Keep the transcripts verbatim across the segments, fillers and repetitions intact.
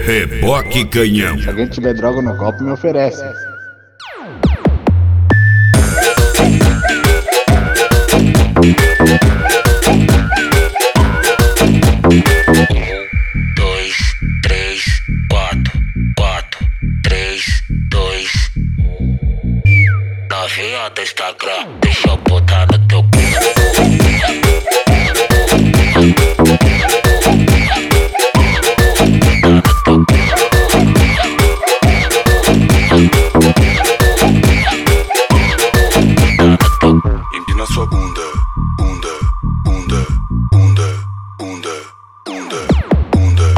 Reboque Canhão. Se alguém tiver droga no copo, me oferece. Dois, três, quatro, quatro, três, dois. Novinha do Instagram, deixa eu botar no teu cu. Empina sua bunda, bunda, bunda, bunda, bunda, bunda, bunda.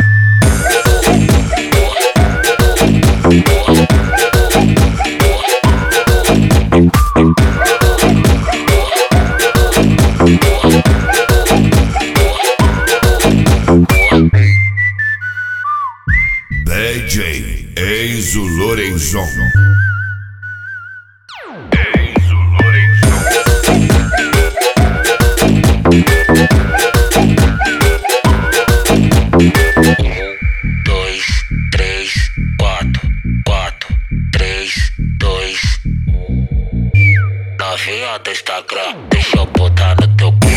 D J Enzo Lorenzon. Dois, três, quatro, quatro, três, dois. Novinha do Instagram, deixa eu botar no teu cu.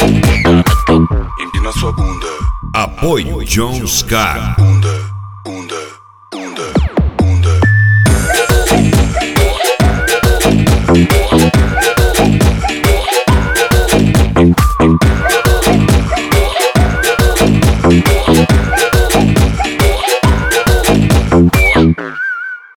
Empina sua bunda, Apoio John Scar. bunda, bunda.